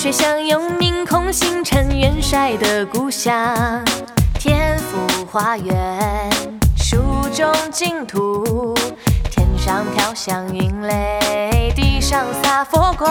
水相拥，凝空星辰，元帅的故乡。天府花园，书中净土，天上飘香云雷，地上洒佛光。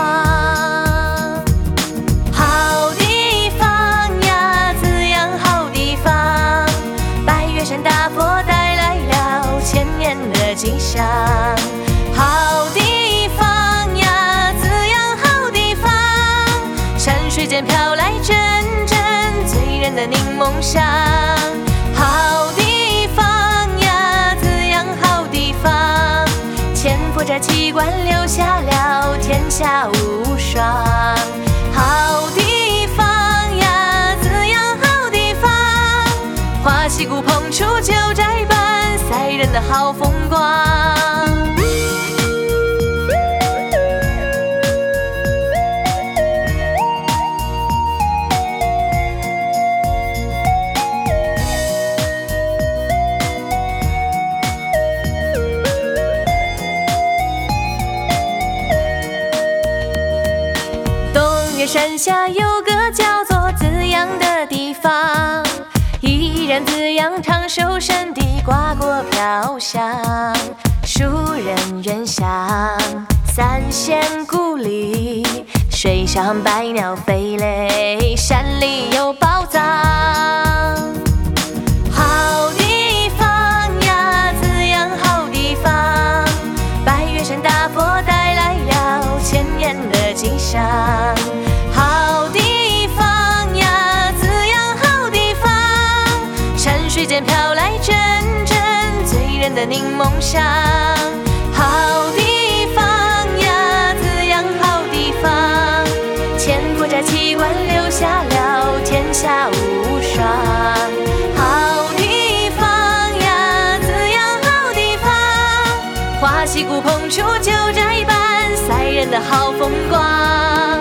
好地方呀，滋养好地方，白月山大佛带来了千年的吉祥。好地方呀，滋养好地方，山水间飘来阵阵醉人的柠檬香。好地方呀，滋养好地方，千佛寨奇观留下了天下无双。好地方呀，滋养好地方，花溪谷碰出九寨般赛人的好风光。山下有个叫做滋养的地方，依然滋养长寿神的瓜果飘香。树人远乡，三仙故里，水上百鸟飞嘞，山里有宝藏。好地方呀，滋养好地方，白月山大佛带来了千年的吉祥。好地方呀，滋养好地方，山水间飘来阵阵醉人的柠檬香。好地方呀，滋养好地方，千佛寨奇观留下了天下无双。好地方呀，滋养好地方，花溪谷碰出九寨般赛人的好风光。